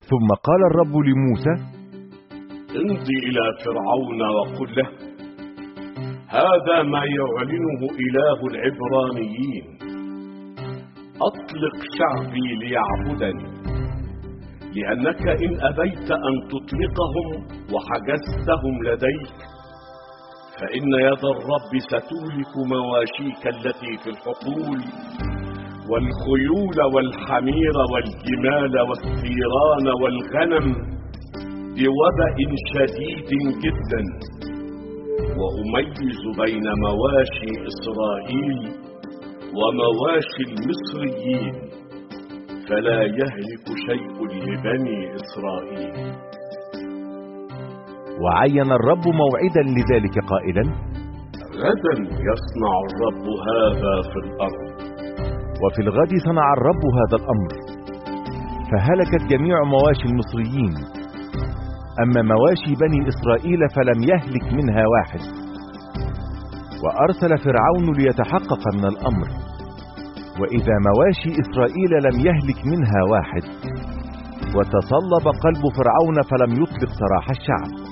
ثم قال الرب لموسى: امضي إلى فرعون وقل له: هذا ما يعلنه إله العبرانيين، أطلق شعبي ليعبدني، لأنك إن أبيت أن تطلقهم وحجزتهم لديك فإن يد الرب ستهلك مواشيك التي في الحقول والخيول والحمير والجمال والثيران والغنم بوبأ شديد جدا، وأميز بين مواشي إسرائيل ومواشي المصريين، فلا يهلك شيء لبني إسرائيل. وعين الرب موعدا لذلك قائلا: غدا يصنع الرب هذا في الأرض. وفي الغد صنع الرب هذا الأمر، فهلكت جميع مواشي المصريين، أما مواشي بني إسرائيل فلم يهلك منها واحد. وأرسل فرعون ليتحقق من الأمر، وإذا مواشي إسرائيل لم يهلك منها واحد، وتصلب قلب فرعون فلم يطلق سراح الشعب.